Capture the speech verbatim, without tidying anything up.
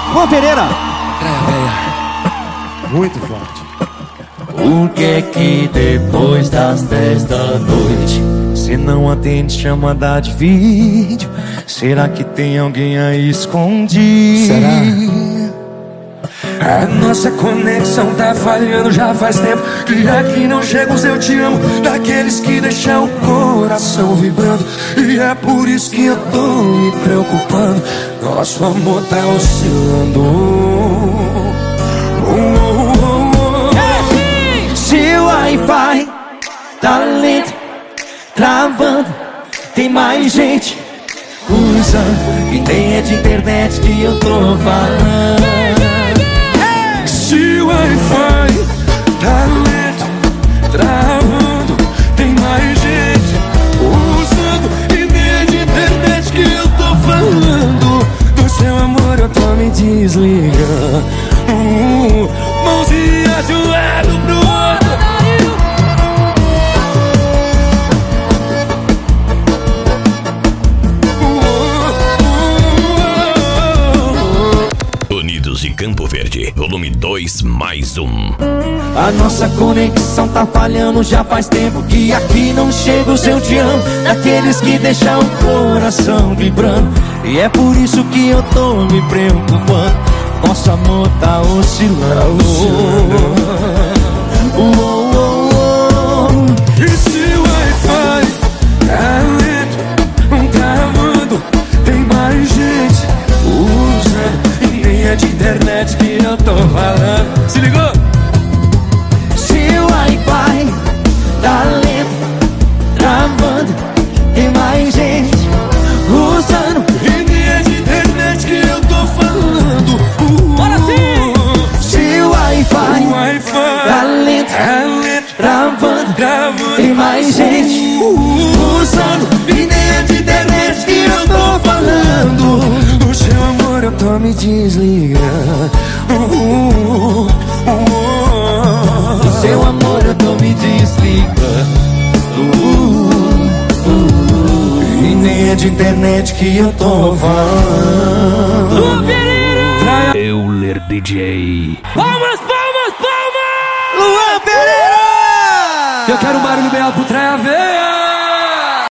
Juan Pereira. Muito forte. Por que que depois das dez da noite cê não atende chamada de vídeo? Será que tem alguém aí escondido? Será? A nossa conexão tá falhando já faz tempo que aqui não chega os eu te amo, daqueles que deixam o coração vibrando. E é por isso que eu tô me preocupando. Nosso amor tá oscilando. Oh, oh, oh, oh. Se o Wi-Fi tá lento, travando, tem mais gente usando, e nem é de internet que eu tô falando. Se o Wi-Fi tá lento, travando, tem mais gente usando, e nem é de internet que eu tô falando. Do seu amor eu tô me desligando. uh, Mãozinha de um lado pro outro. Unidos em Campo Verde, volume dois mais um. A nossa conexão tá falhando já faz tempo que aqui não chega o seu te amo, daqueles que deixam o coração vibrando. E é por isso que eu tô me preocupando. Nosso amor tá oscilando. Oh, oh, oh, oh. E se o Wi-Fi tá lento, travando, tem mais gente usando, e nem é de internet que eu tô falando. Se ligou? Se o Wi-Fi tá lento, travando, tem mais gente usando, e nem é de internet que eu tô falando. uh, Bora sim! Se o Wi-Fi, o Wi-Fi tá lento, tá lento, travando, travando, tem mais gente usando, e nem é de internet que eu tô falando. Do seu amor eu tô me desligando. uh, uh, uh, Do seu amor eu tô me desligando. uh, uh, E nem é de internet que eu tô falando. Euler D J. Vamos!